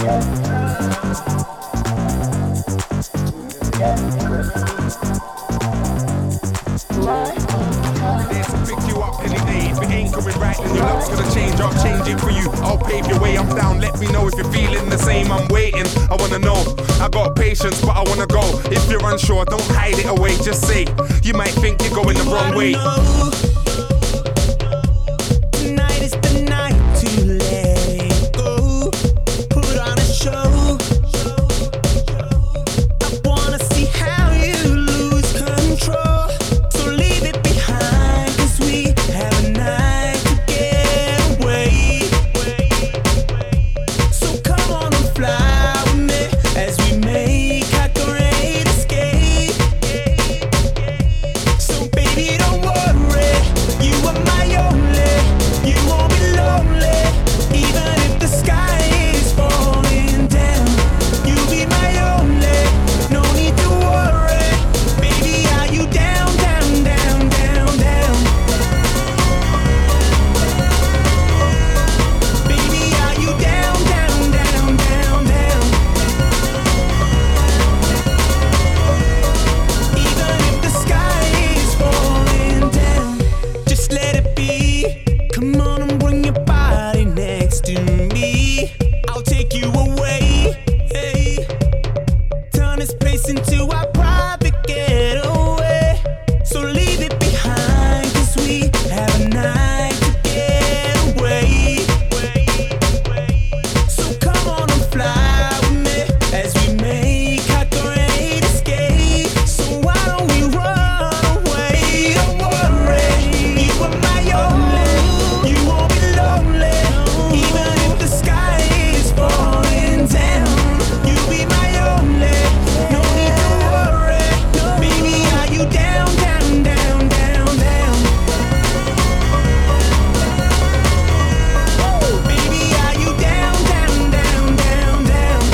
Pick you up any day. If it ain't coming right, then your luck's gonna change. I'll change it for you. I'll pave your way. I'm down. Let me know if you're feeling the same. I'm waiting. I wanna know. I got patience, but I wanna go. If you're unsure, don't hide it away. Just say. You might think you're going the wrong way. Tonight is the night to let it go. Put on a show. I wanna see how you lose control. So leave it behind, 'cause we have a night to get away. So come on and fly with me as we make our great escape. So baby, don't worry, you are my only. You won't be lonely, even if the sky is falling down. You'll be my only, no need to worry. Baby, are you down, down, down, down, down? Baby, are you down, down, down, down, down? Even if the sky is falling down, just let it be. Come on and bring your body next to me. I'll take you away. Hey. Turn this place into our private getaway. So leave it behind, 'cause we have a night to get away. So come on and fly with me as we make our great escape. So why don't we run away? Don't worry, you are my only. You won't be lonely, even if the sky is falling down. You'll be my only, no need to worry. Baby, are you down, down, down, down, down? Baby, are you down, down, down, down, down?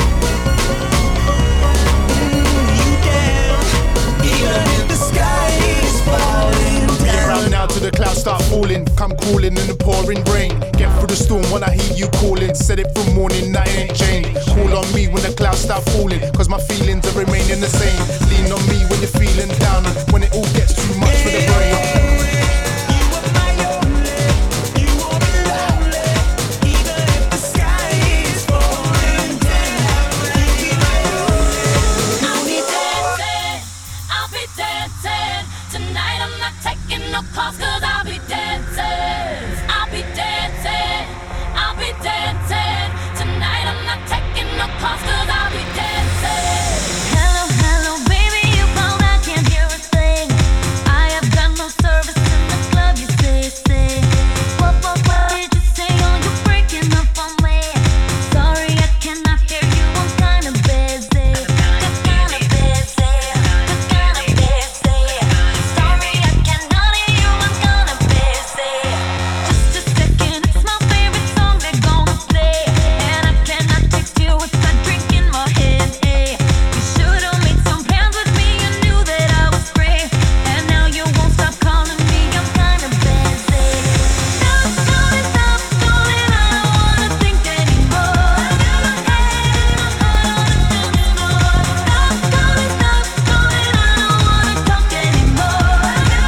You down, even if the sky is falling Bring it down. round now till the clouds start falling. Come crawling in the pouring rain. Get through the storm when I hear you calling. Said it from morning, night ain't changed. Call on me when the clouds start falling, 'cause my feelings are remaining the same. Lean on me when you're feeling down and when it all gets too much for the brain. You are my only, you won't be lonely, even if the sky is falling down. You'll be my only. I'll be dancing, I'll be dancing. Tonight I'm not taking no calls, 'cause I'll be dancing. I'll be dancing, I'll be dancing. Tonight I'm not taking no calls, 'cause I'll be dancing. Hello, hello, baby, you called, I can't hear a thing. I have got no service in the club, you say. What did you say? Oh, you're breaking up on me. Sorry, I cannot hear you, I'm kinda busy. Kinda busy, kinda busy. Sorry, I cannot hear you, I'm kinda busy. Just a second, it's my favorite song they're gonna play, and I cannot text you with a drink in my head. You should've made some plans with me, you knew that I was free, and now you won't stop calling me, I'm kinda busy. Stop calling, I don't wanna think anymore. Stop calling, I don't wanna talk anymore.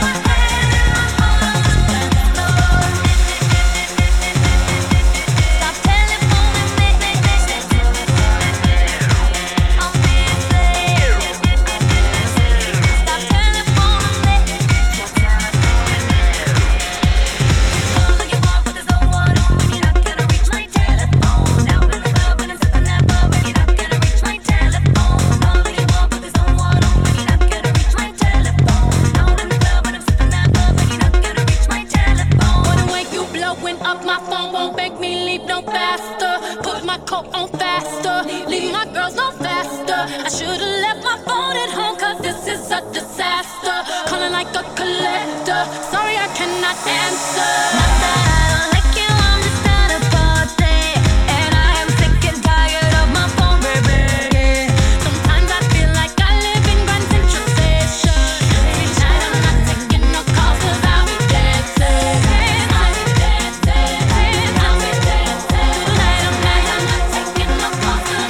Stop telephoning me, I'm busy. Stop telephone me. I'm looking for but there's no one on when you're not gonna reach my telephone. Now in the club when I'm sipping that bub, when you're not gonna reach my telephone. I'm looking for but there's no one on when you're not gonna reach my telephone. Now in the club when I'm sipping that bub, when you're not gonna reach my telephone. Wanna wake you blowing up my phone, won't make me leave no faster. Put my coat on faster, leave my girls no faster. I should've left my phone at home, 'cause this is a disaster. Calling like a collector, sorry I cannot answer. Not that I don't like you, I'm just at a party, and I am sick and tired of my phone, baby. Sometimes I feel like I live in Grand Central Station. Every night I'm not taking no calls, 'cause I'll be dancing. I'll be dancing, I'll be dancing. Tonight I'm not taking no calls, 'cause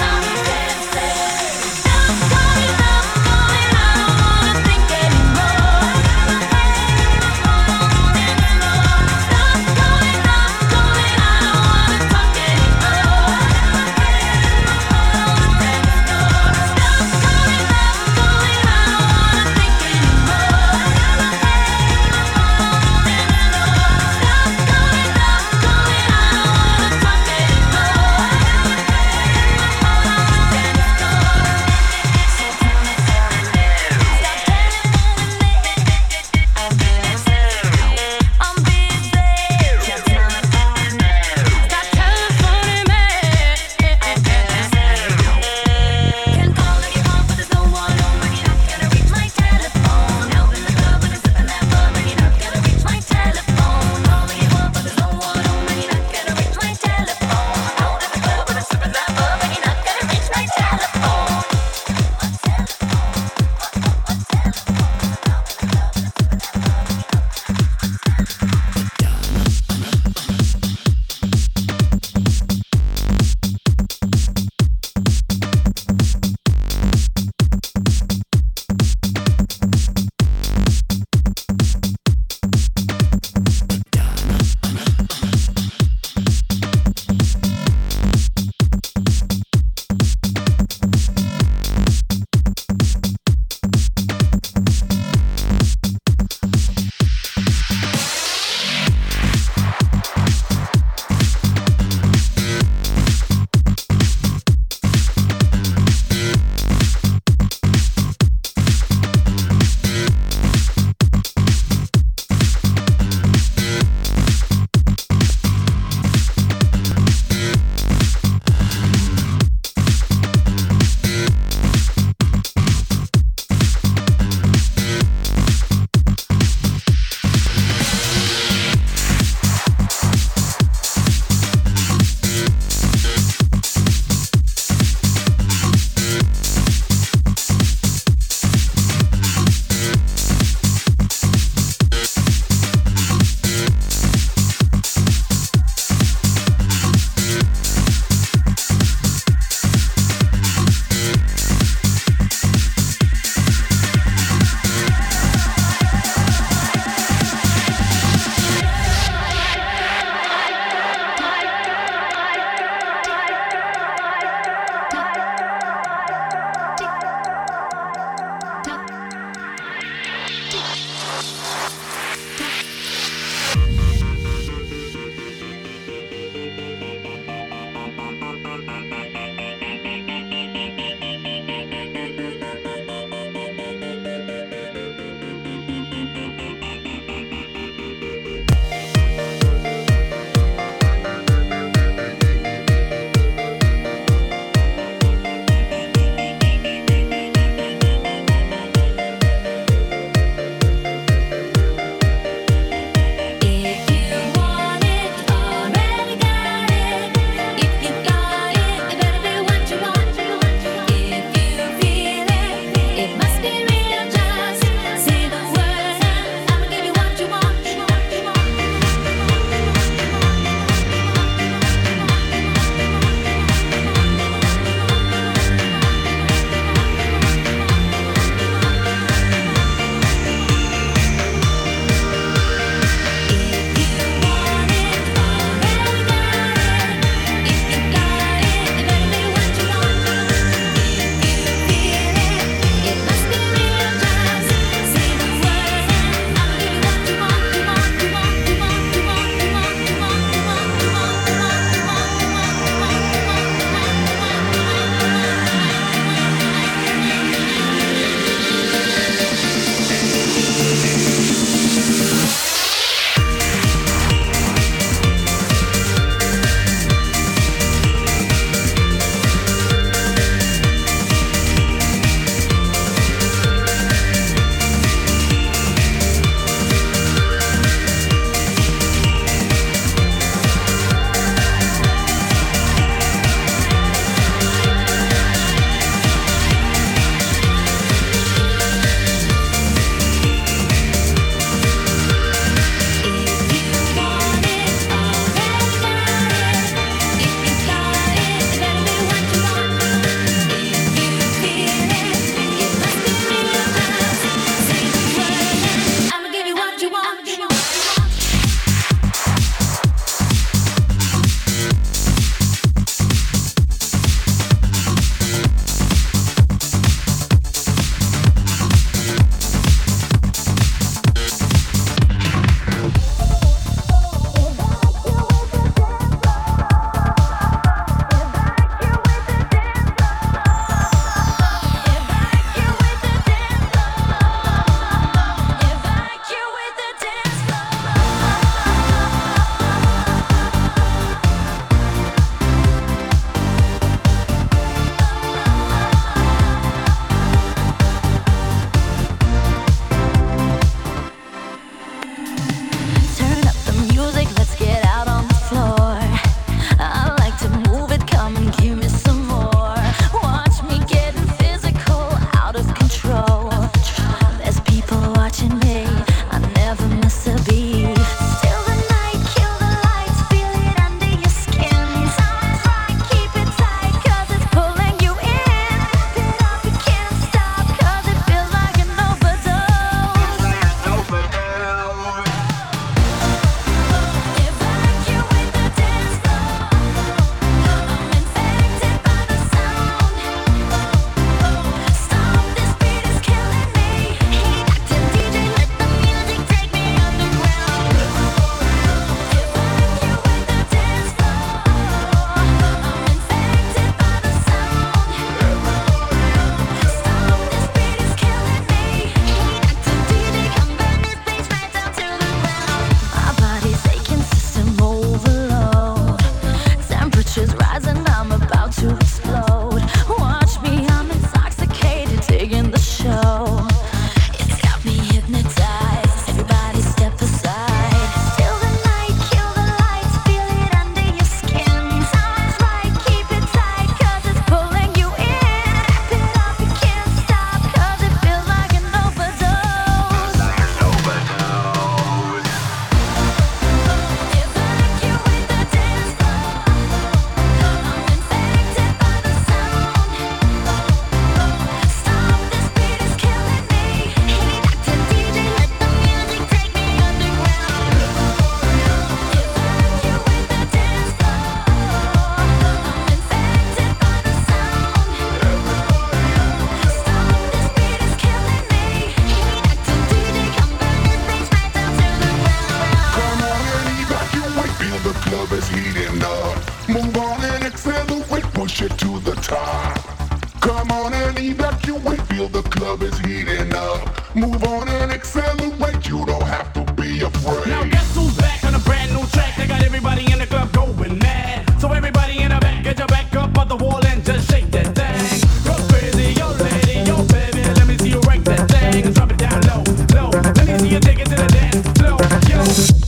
club is heating up. Move on and accelerate, you don't have to be afraid. Now guess who's back on a brand new track? They got everybody in the club going mad. So everybody in the back, get your back up on the wall and just shake that thing. Go crazy, yo lady, yo baby, let me see you break that thing and drop it down low, low. Let me see you take it to the dance floor, yo.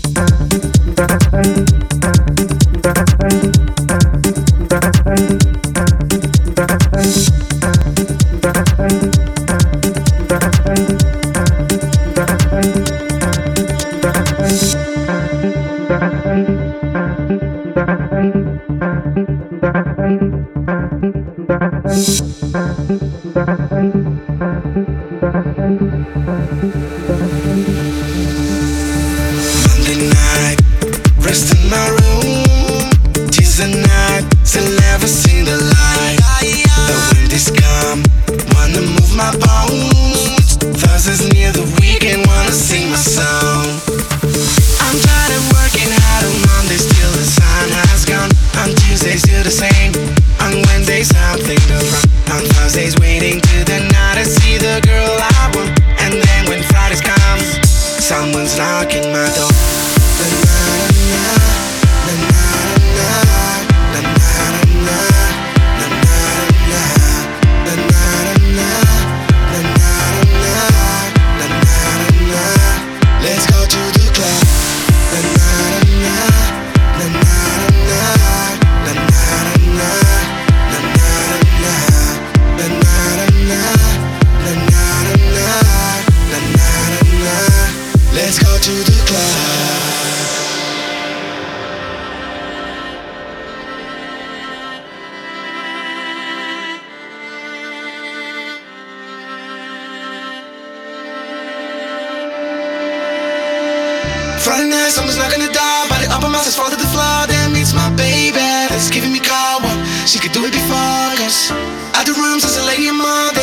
Monday night, rest in my room. Tuesday night, still never seen the light. The wind is calm, wanna move my bones. Thursday's near the weekend, wanna sing my song. I'm tired of working hard on Mondays till the sun has gone. On Tuesdays still the same. On Wednesdays something different. On Thursdays waiting to the night to see the girl I want. And then when Fridays come, someone's knocking my door. Let's go to the club. Let's go to the club. Friday night, someone's knocking the door. Body up, my mouth fall to the floor. Then meets my baby, that's giving me cold. She could do it before, cause out the rooms there's a lady in my